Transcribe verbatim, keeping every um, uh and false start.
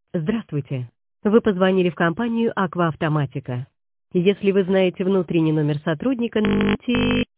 Здравствуйте. Вы позвонили в компанию «Аква Автоматика». Если вы знаете внутренний номер сотрудника, наберите